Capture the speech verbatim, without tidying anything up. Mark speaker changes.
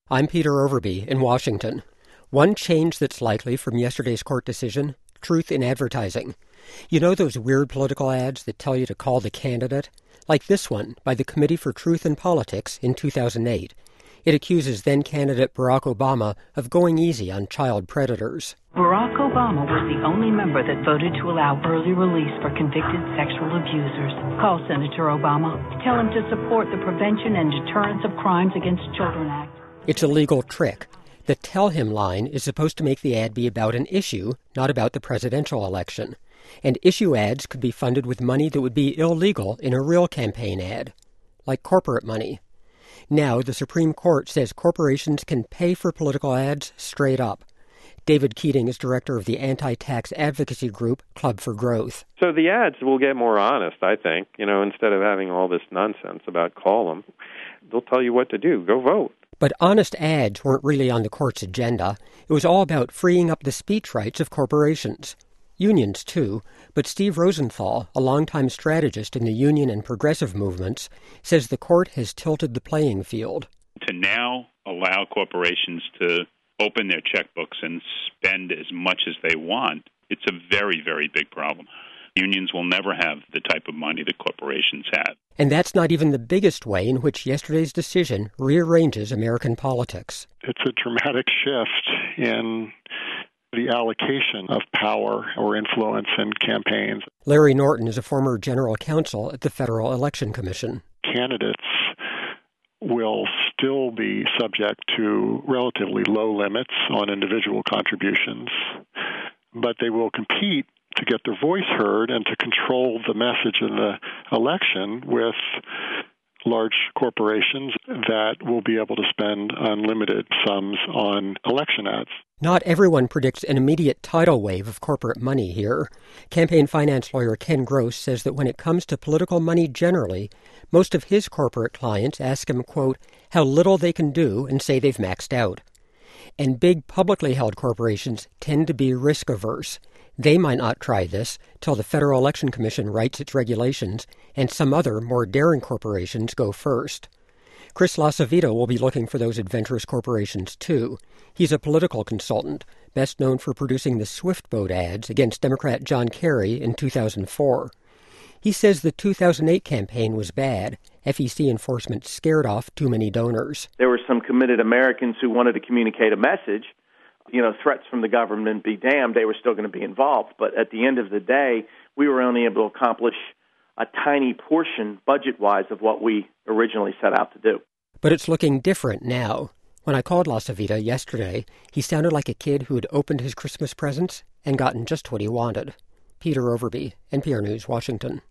Speaker 1: I'm Peter Overby in Washington. One change that's likely from yesterday's court decision, truth in advertising. You know those weird political ads that tell you to call the candidate? Like this one by the Committee for Truth in Politics in two thousand eight. It accuses then-candidate Barack Obama of going easy on child predators.
Speaker 2: Barack Obama was the only member that voted to allow early release for convicted sexual abusers. Call Senator Obama. Tell him to support the Prevention and Deterrence of Crimes Against Children Act.
Speaker 1: It's a legal trick. The Tell Him line is supposed to make the ad be about an issue, not about the presidential election. And issue ads could be funded with money that would be illegal in a real campaign ad, like corporate money. Now, the Supreme Court says corporations can pay for political ads straight up. David Keating is director of the anti-tax advocacy group Club for Growth.
Speaker 3: So the ads will get more honest, I think. You know, instead of having all this nonsense about call them, they'll tell you what to do. Go vote.
Speaker 1: But honest ads weren't really on the court's agenda. It was all about freeing up the speech rights of corporations. Unions, too, but Steve Rosenthal, a longtime strategist in the union and progressive movements, says the court has tilted the playing field.
Speaker 4: To now allow corporations to open their checkbooks and spend as much as they want, it's a very, very big problem. Unions will never have the type of money that corporations have.
Speaker 1: And that's not even the biggest way in which yesterday's decision rearranges American politics.
Speaker 5: It's a dramatic shift in the allocation of power or influence in campaigns.
Speaker 1: Larry Norton is a former general counsel at the Federal Election Commission.
Speaker 5: Candidates will still be subject to relatively low limits on individual contributions, but they will compete to get their voice heard and to control the message in the election with large corporations that will be able to spend unlimited sums on election ads.
Speaker 1: Not everyone predicts an immediate tidal wave of corporate money here. Campaign finance lawyer Ken Gross says that when it comes to political money generally, most of his corporate clients ask him, quote, how little they can do and say they've maxed out. And big publicly held corporations tend to be risk-averse. They might not try this till the Federal Election Commission writes its regulations and some other, more daring corporations go first. Chris LaCivita will be looking for those adventurous corporations, too. He's a political consultant, best known for producing the Swift Boat ads against Democrat John Kerry in two thousand four. He says the two thousand eight campaign was bad. F E C enforcement scared off too many donors.
Speaker 6: There were some committed Americans who wanted to communicate a message. You know, threats from the government be damned, they were still going to be involved. But at the end of the day, we were only able to accomplish a tiny portion, budget-wise, of what we originally set out to do.
Speaker 1: But it's looking different now. When I called LaCivita yesterday, he sounded like a kid who had opened his Christmas presents and gotten just what he wanted. Peter Overby, N P R News, Washington.